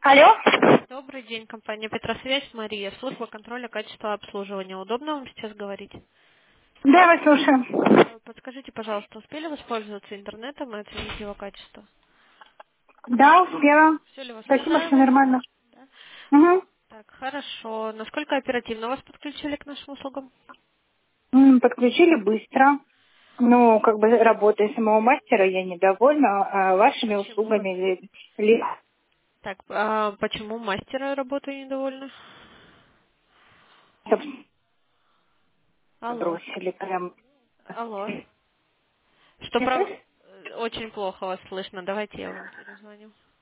Алло? Добрый день, компания Петросвязь, Мария. Служба контроля качества обслуживания. Удобно вам сейчас говорить? Да, вас слушаю. Подскажите, пожалуйста, успели воспользоваться интернетом и оценить его качество? Да, успела. Все ли вас Спасибо, все устраивает? нормально. Да. Угу. Так, хорошо. Насколько оперативно вас подключили к нашим услугам? Подключили быстро. Ну, как бы работой самого мастера я недовольна, а вашими Почему вы... услугами ли Так, почему мастера работой недовольны? собственно, Алло. бросили прям. Алло. Что Не прав... слышишь? Очень плохо вас слышно. Давайте я вам перезвоню.